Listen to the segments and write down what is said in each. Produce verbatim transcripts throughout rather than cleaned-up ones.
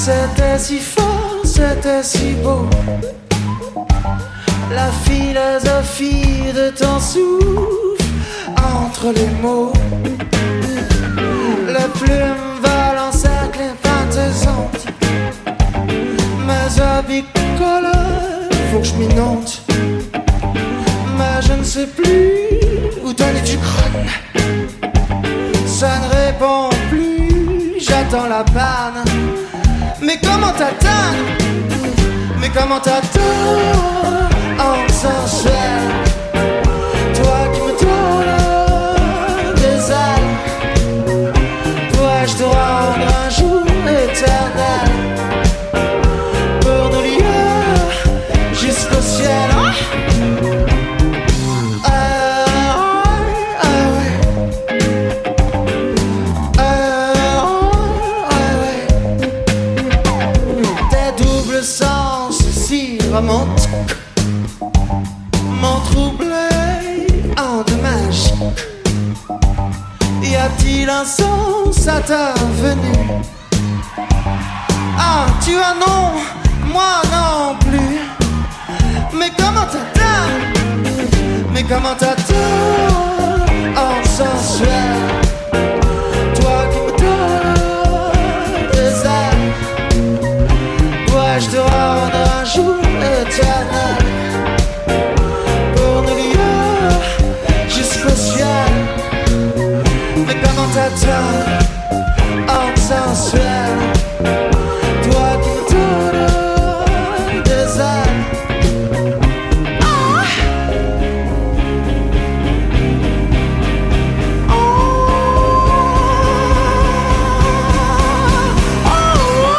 C'était si fort, c'était si beau. La philosophie de ton souffle entre les mots. La plume vole en cercle infantesante. Mes habits colorent, faut que je m'inonde. Mais je ne sais plus où donner du crâne. Ça ne répond plus, j'attends la panne. Mais comment t'atteindre? Mais comment t'attendre en sensuel? Toi qui me donnes des ailes, pourrais-je te rendre un jour éternel? Pour nous lier jusqu'au ciel. Romantique m'ont troublé en de magique. Y a-t-il un sens à ta venue? Ah, tu as non, moi non plus. Mais comment t'attends? Mais comment t'attends en sensuel? Toi qui me donnes des ailes, pourrais-je te rendre un jour éternel? Pour nous lier jusqu'au ciel. Mais comment t'attends en sensuel? Toi qui me donnes des ailes. Ah! Oh! Oh!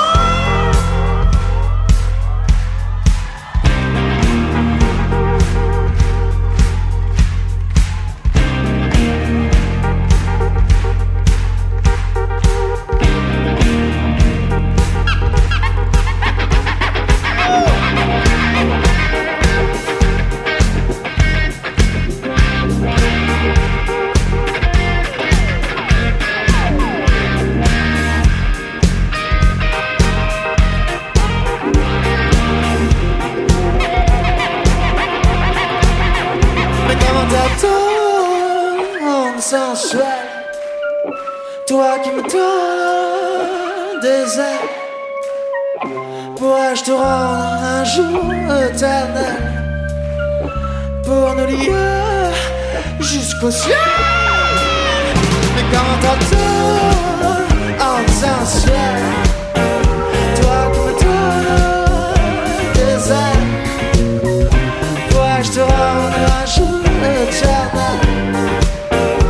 Sensuel, toi qui me donnes des ailes, pourrais-je te rendre un jour éternel? Pour nous lier jusqu'au ciel. Mais comment t'attends en sensuel? Toi qui me donnes des ailes, pourrais-je te rendre un jour éternel?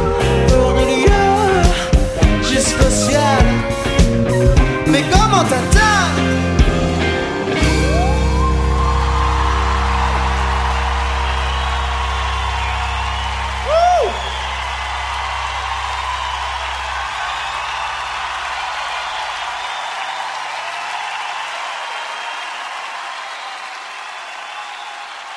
Mais comment t'attends?